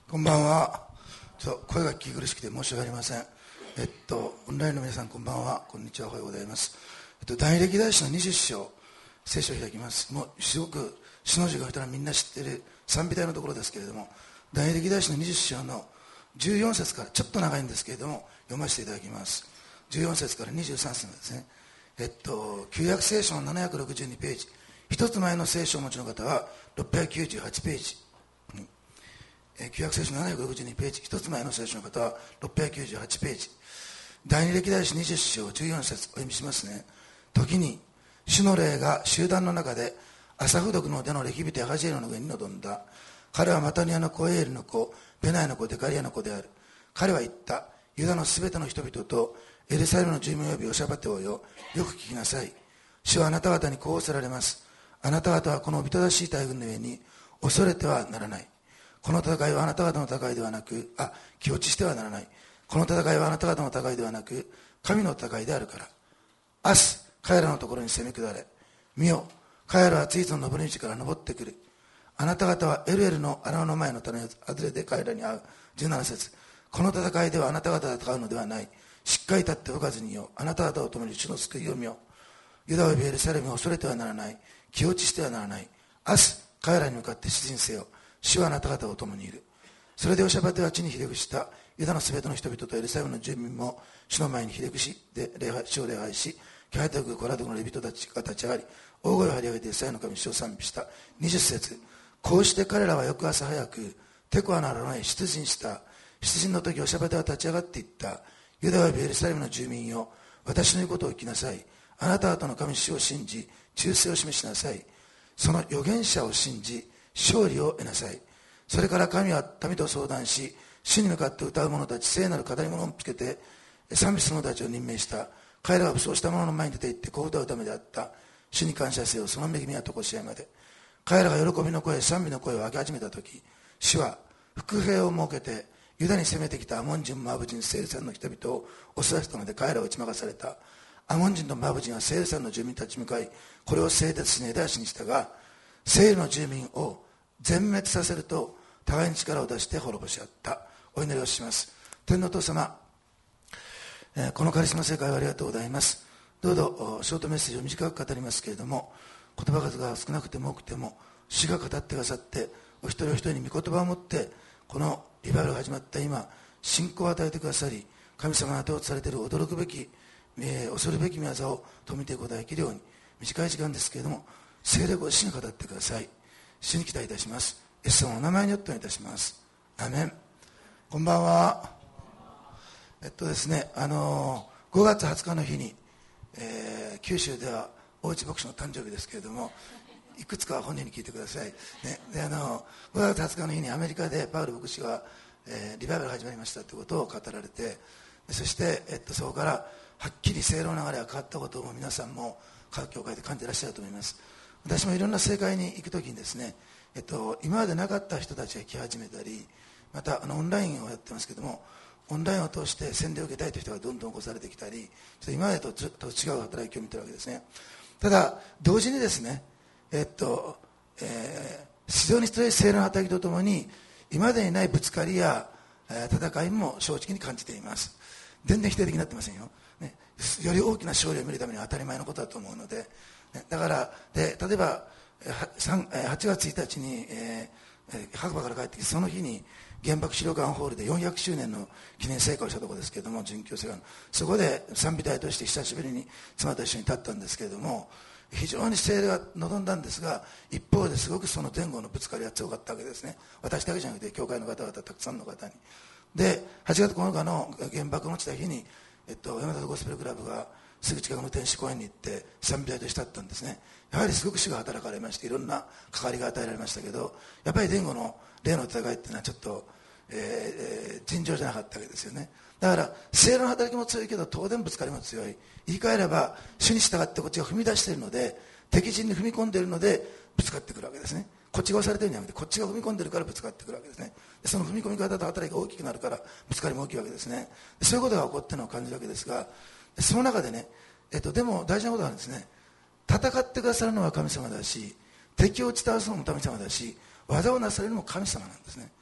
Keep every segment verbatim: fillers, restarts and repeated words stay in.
こんばんは。ちょっと声が聞き苦しくて申し訳ありません。えっとオンラインの皆さんこんばんは、こんにちは、おはようございます。えっと第二歴代史のにじゅっ章、聖書を開きます。もうすごく詩の字が来たらみんな知ってる賛美隊のところですけれども、第二歴代史のにじゅっ章のじゅうよん節から、ちょっと長いんですけれども読ませていただきます。じゅうよん節からにじゅうさん節までですね。えっと旧約聖書のななひゃくろくじゅうにページ、一つ前の聖書をお持ちの方はろっぴゃくきゅうじゅうはちページ、旧約聖書ななひゃくろくじゅうにページ、一つ前の聖書の方はろっぴゃくきゅうじゅうはちページ、第二歴代史にじゅっ章じゅうよん節お読みしますね。時に主の霊が集団の中でアサフ族の出のレキビテハジエルの上に臨んだ。彼はマタニアの子、エールの子、ベナイの子、デカリアの子である。彼は言った。ユダのすべての人々とエルサレムの住民及びヨシャバテ王よ、よく聞きなさい。主はあなた方にこうおっしゃられます。あなた方はこのおびただしい大軍の上に恐れてはならない。この戦いはあなた方の戦いではなく、あ、気落ちしてはならない。この戦いはあなた方の戦いではなく、神の戦いであるから。明日、彼らのところに攻め下れ。見よ、彼らはツイゾンの登り道から登ってくる。あなた方はエルエルの荒野の前の種外れで彼らに会う。じゅうなな節。この戦いではあなた方が戦うのではない。しっかり立って動かずによ。あなた方を共に主の救いを見よ。ユダおよびエルサレムを恐れてはならない。気落ちしてはならない。明日、彼らに向かって出陣せよ。主はあなた方を共にいる。それでヨシャバテは地にひれ伏したユダのすべての人々とエルサレムの住民も主の前にひれ伏しで礼拝主を礼拝し、気配高くコラドクのレビ人たちが立ち上がり、大声を張り上げてイスラエルの神主を賛美した。にじゅう節。こうして彼らは翌朝早くテコアの荒野へ出陣した。出陣の時ヨシャバテは立ち上がっていった。ユダおよびエルサレムの住民よ、私の言うことを聞きなさい。あなた方の神主を信じ忠誠を示しなさい。その預言者を信じ勝利を得なさい。それから神は民と相談し、主に向かって歌う者たち、聖なる語り物をつけて賛美する者たちを任命した。彼らは武装した者の前に出て行ってこう歌うためであった。主に感謝せよ、その恵みはとこしえまで。彼らが喜びの声、賛美の声を上げ始めたとき、主は伏兵を設けてユダに攻めてきたアモン人、モアブ人、セールサンの人々を襲わせたので彼らは打ち負かされた。アモン人とモアブ人はセールサンの住民たちに向かい、これを製鉄し根絶やしにしたが、セールの住民を全滅させると互いに力を出して滅ぼし合った。お祈りをします。天のお父様、えー、このカリスマ世界をありがとうございます。どうぞショートメッセージを短く語りますけれども、言葉数が少なくても多くても主が語ってくださって、お一人お一人に御言葉を持ってこのリバイバルが始まった今信仰を与えてくださり、神様が手をされている驚くべき、えー、恐るべき御業を止めていくことができるように、短い時間ですけれども聖霊ご自身が語ってください。主に期待いたします。イエス様のお名前によってお願いいたします。アメン。こんばんは。えっとですね、あのごがつはつかの日に、えー、九州では大内牧師の誕生日ですけれども、いくつかは本人に聞いてください、ね、であのごがつはつかの日にアメリカでパウル牧師が、えー、リバイバルが始まりましたということを語られて、そして、えっと、そこからはっきり聖霊の流れが変わったことを皆さんも各教会で感じていらっしゃると思います。私もいろんな政界に行くときにですね、えっと、今までなかった人たちが来始めたり、またあのオンラインをやってますけども、オンラインを通して洗礼を受けたいという人がどんどん起こされてきたり、ちょっと今までとずっと違う働きを見てるわけですね。ただ同時にですね、えっとえー、非常に強い聖霊の働きとともに今までにないぶつかりや、えー、戦いも正直に感じています。全然否定的になってませんよ、ね、より大きな勝利を見るためには当たり前のことだと思うので、ね、だからで例えばはちがつついたちに、えー、白馬から帰ってきて、その日に原爆資料館ホールでよんひゃくしゅうねんの記念聖火をしたところですけれども、準教聖火のそこで賛美隊として久しぶりに妻と一緒に立ったんですけれども、非常に聖霊が望んだんですが、一方ですごくその前後のぶつかりが強かったわけですね。私だけじゃなくて教会の方々たくさんの方に。ではちがつここのかの原爆の落ちた日に、えっと、山田ゴスペルクラブがすぐ近くの天使公園に行って賛美隊として立ったんですね。やはりすごく主が働かれまして、いろんな関わりが与えられましたけど、やっぱり前後の霊の戦いっていうのはちょっと、えー、尋常じゃなかったわけですよね。だから聖霊の働きも強いけど当然ぶつかりも強い。言い換えれば主に従ってこっちが踏み出しているので、敵陣に踏み込んでいるのでぶつかってくるわけですね。こっちが押されているんじゃなくて、こっちが踏み込んでいるからぶつかってくるわけですね。でその踏み込み方と働きが大きくなるからぶつかりも大きいわけですね。でそういうことが起こっているのを感じるわけですが、その中でね、えっと、でも大事なことはですね、戦ってくださるのは神様だし、敵を打ち倒すのも神様だし、技をなされるのも神様なんですね。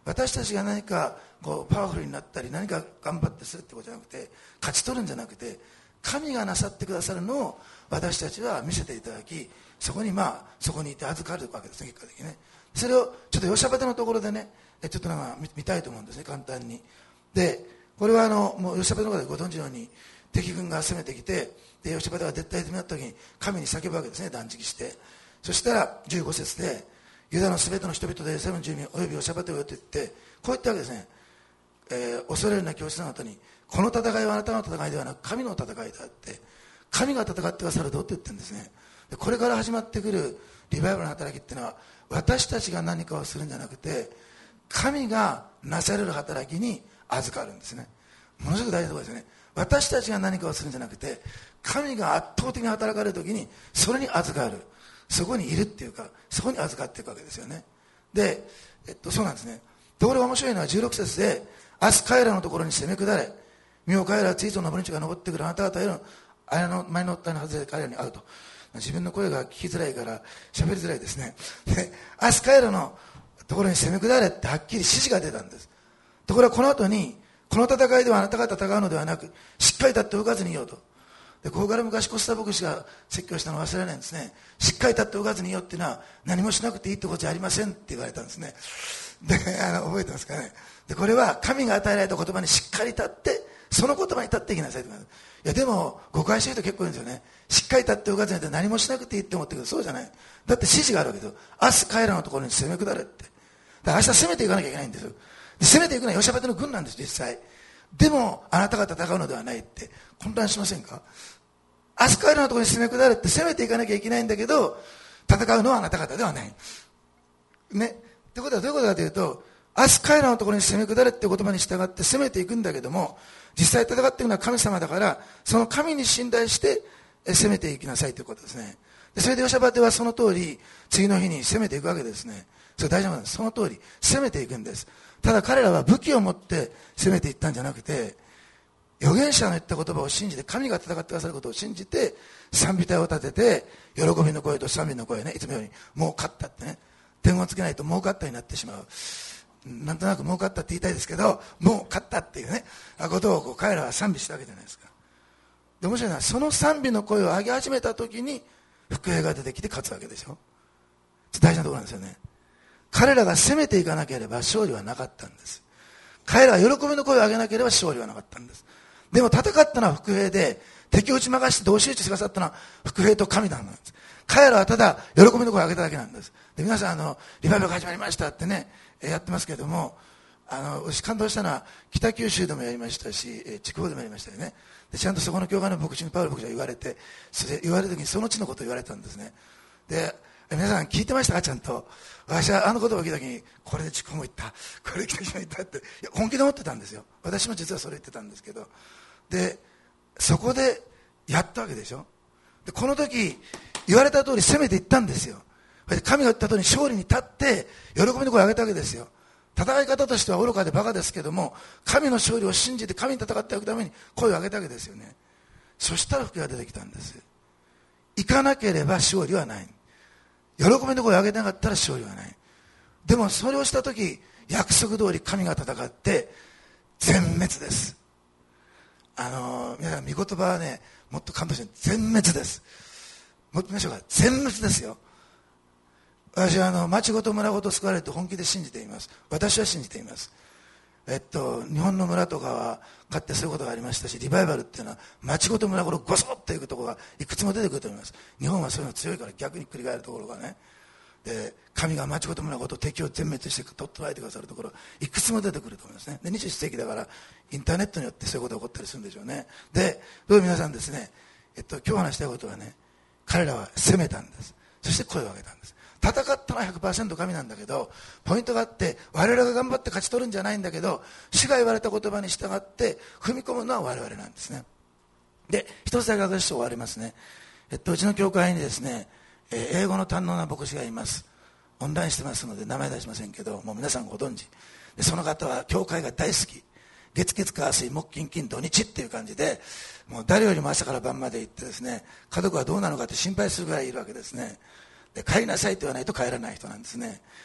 私たちが何かこうパワフルになったり何か頑張ってするってことじゃなくて、勝ち取るんじゃなくて、神がなさってくださるのを私たちは見せていただき、そこにまあそこにいて預かるわけですね、結果的にね。それをちょっとヨシャバテのところでね、ちょっとなんか 見, 見たいと思うんですね、簡単に。でこれはあのもうヨシャバテの中でご存知のように、敵軍が攻めてきて、でヨシャバテが撤退済みになった時に神に叫ぶわけですね、断食して。そしたらじゅうご節で、ユダのすべての人々でエルサレムの住民およびヨシャバテをよと言って、こう言ったわけですね、えー、恐れるな教室の後に、この戦いはあなたの戦いではなく神の戦いだって、神が戦ってくださるぞって言ってるんですね。でこれから始まってくるリバイバルの働きっていうのは、私たちが何かをするんじゃなくて、神がなされる働きに預かるんですね。ものすごく大事なところですよね。私たちが何かをするんじゃなくて、神が圧倒的に働かれるときにそれに預かる、そこにいるっていうか、そこに預かっていくわけですよね。で、えっと、そうなんですね。ところが面白いのはじゅうろく節で、明日彼らのところに攻め下れ、身を彼らは次々の登り道が登ってくるあなた方への綾の前のったの外れで彼らに会うと。自分の声が聞きづらいから喋りづらいですね。で、明日彼らのところに攻め下れってはっきり指示が出たんです。ところがこの後に、この戦いではあなたが戦うのではなく、しっかり立って動かずにいようと。でここから昔コスタ牧師が説教したのを忘れないんですね。しっかり立って動かずにいようっていうのは、何もしなくていいってことじゃありませんって言われたんですね。であの覚えてますかね。でこれは神が与えられた言葉にしっかり立って、その言葉に立っていきなさいと。いやでも誤解してる人結構いるんですよね。しっかり立って動かずにいて何もしなくていいって思ってるけど、そうじゃない。だって指示があるわけですよ。明日彼らのところに攻め下れって。だ明日攻めていかなきゃいけないんですよ。で攻めていくのはヨシャバテの軍なんです、実際。でもあなたが戦うのではないって。混乱しませんか。明日彼らのところに攻め下れって攻めていかなきゃいけないんだけど、戦うのはあなた方ではないね。ってことはどういうことかというと、明日彼らのところに攻め下れって言葉に従って攻めていくんだけども、実際戦っているのは神様だから、その神に信頼して攻めていきなさいということですね。でそれでヨシャバテはその通り次の日に攻めていくわけですね。それ大丈夫なんです。その通り攻めていくんです。ただ彼らは武器を持って攻めていったんじゃなくて、預言者の言った言葉を信じて、神が戦ってくださることを信じて賛美隊を立てて、喜びの声と賛美の声ね、いつもようにもう勝ったってね、点をつけないともう勝ったになってしまう。なんとなくもう勝ったって言いたいですけど、もう勝ったっていうねことをこう彼らは賛美したわけじゃないですか。で面白いのは、その賛美の声を上げ始めた時に伏兵が出てきて勝つわけでしょ。大事なところなんですよね。彼らが攻めていかなければ勝利はなかったんです。彼らが喜びの声を上げなければ勝利はなかったんです。でも戦ったのは伏兵で、敵を打ち負かして同士討ちしてくださったのは伏兵と神なんです。彼らはただ喜びの声を上げただけなんです。で皆さんあのリバイバルが始まりましたってねやってますけれども、あの私感動したのは北九州でもやりましたし、筑豊でもやりましたよね。でちゃんとそこの教会の牧師にパウロ牧師が言われて、それ言われる時にその地のことを言われたんですね。で皆さん聞いてましたか。ちゃんと私はあの言葉を聞いた時に、これで筑豊も行った、これで北九州も行ったって、いや本気で思ってたんですよ。私も実はそれ言ってたんですけど、でそこでやったわけでしょ。でこの時言われた通り攻めていったんですよ。神が言った通り勝利に立って喜びの声を上げたわけですよ。戦い方としては愚かでバカですけども、神の勝利を信じて神に戦っていくために声を上げたわけですよね。そしたら福が出てきたんです。行かなければ勝利はない。喜びの声を上げなかったら勝利はない。でもそれをした時、約束通り神が戦って全滅です。あの皆さん御言葉はね、もっと感動して全滅です。もっと見ましょうか。全滅ですよ。私はあの町ごと村ごと救われると本気で信じています。私は信じています。えっと日本の村とかはかつてそういうことがありましたし、リバイバルっていうのは町ごと村ごとごそっといくところがいくつも出てくると思います。日本はそういうの強いから逆に繰り返るところがね、で神が町ごと村ごと敵を全滅して取っておいてくださるところいくつも出てくると思いますね。でにじゅっ世紀だからインターネットによってそういうことが起こったりするんでしょうね。でどういう皆さんですね、えっと、今日話したいことはね、彼らは攻めたんです。そして声を上げたんです。戦ったのは ひゃくパーセント 神なんだけど、ポイントがあって、我々が頑張って勝ち取るんじゃないんだけど、主が言われた言葉に従って踏み込むのは我々なんですね。で一つだけ私と終わりますね。えっと、うちの教会にですね、えー、英語の堪能な牧師がいます。オンラインしてますので名前出しませんけど、もう皆さんご存知で、その方は教会が大好き、月月火水木金金土日っていう感じで、もう誰よりも朝から晩まで行ってですね、家族はどうなのかって心配するぐらいいるわけですね。で帰りなさいと言わないと帰らない人なんですね。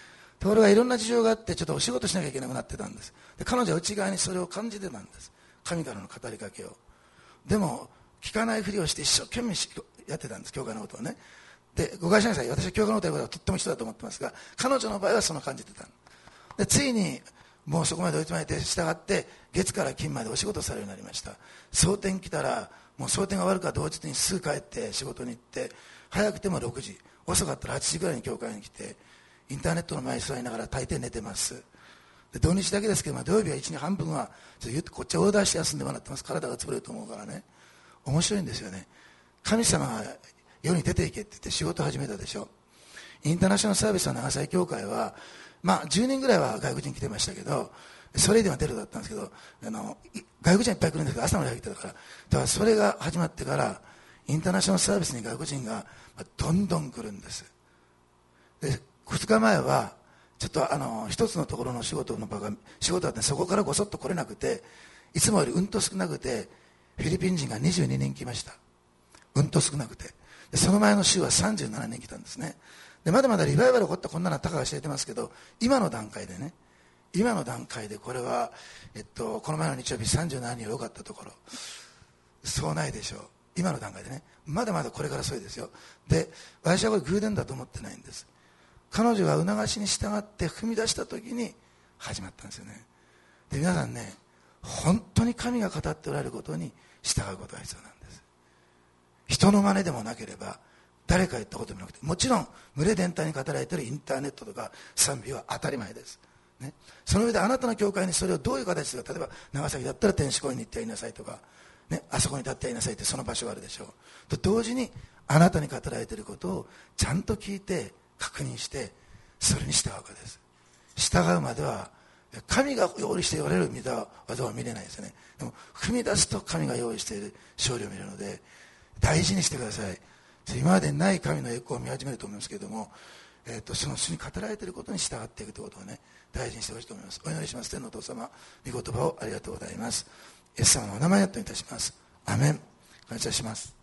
ところがいろんな事情があってちょっとお仕事しなきゃいけなくなってたんです。で彼女は内側にそれを感じてたんです、神からの語りかけを。でも聞かないふりをして一生懸命やってたんです、教会のことをね。で誤解しないでください、私は教会のことをやることはとっても人だと思ってますが、彼女の場合はその感じてた。でついにもうそこまで追い詰めて従って月から金までお仕事されるようになりました。蒼天来たらもう蒼天が終わるから同日にすぐ帰って仕事に行って、早くてもろくじ、遅かったらはちじぐらいに教会に来てインターネットの前に座りながら大抵寝てます。で土日だけですけど、まあ、土曜日はいちにち半分はちょっと言ってこっちはオーダーして休んでもらってます。体が潰れると思うからね。面白いんですよね。神様が世に出ていけって言って仕事を始めたでしょ。インターナショナルサービスの長崎教会は、まあ、じゅうにんぐらいは外国人来てましたけど、それ以上はゼロだったんですけど、あの外国人いっぱい来るんですけど朝まで入ってたから、だからそれが始まってからインターナショナルサービスに外国人がどんどん来るんです。でふつかまえはちょっとあの一つのところの仕事の場が仕事だってそこからごそっと来れなくて、いつもよりうんと少なくてフィリピン人がにじゅうににん来ました。うんと少なくて、でその前の週はさんじゅうななにん来たんですね。でまだまだリバイバル起こったこんなのはたかが知れてますけど、今の段階でね、今の段階でこれは、えっと、この前の日曜日さんじゅうななにんは良かったところ、そうないでしょう。今の段階でね、まだまだこれからそうですよ。で私はこれ偶然だと思ってないんです。彼女が促しに従って踏み出した時に始まったんですよね。で皆さんね、本当に神が語っておられることに従うことが必要なんです。人の真似でもなければ誰か言ったこともなくて、もちろん群れ全体に語られているインターネットとか賛美は当たり前です、ね、その上であなたの教会にそれをどういう形で、例えば長崎だったら天使公園に行ってやりなさいとか、ね、あそこに立ってやりなさいってその場所があるでしょう。と同時にあなたに語られていることをちゃんと聞いて確認してそれに従うかです。従うまでは神が用意しておられる御業は見れないですよね。でも踏み出すと神が用意している勝利を見るので大事にしてください。今までにない神の栄光を見始めると思いますけれども、えー、とその主に語られていることに従っていくということをね、大事にしてほしいと思います。お祈りします。天のお父様、御言葉をありがとうございます。イエス様のお名前をお願いいたします。アメン。感謝します。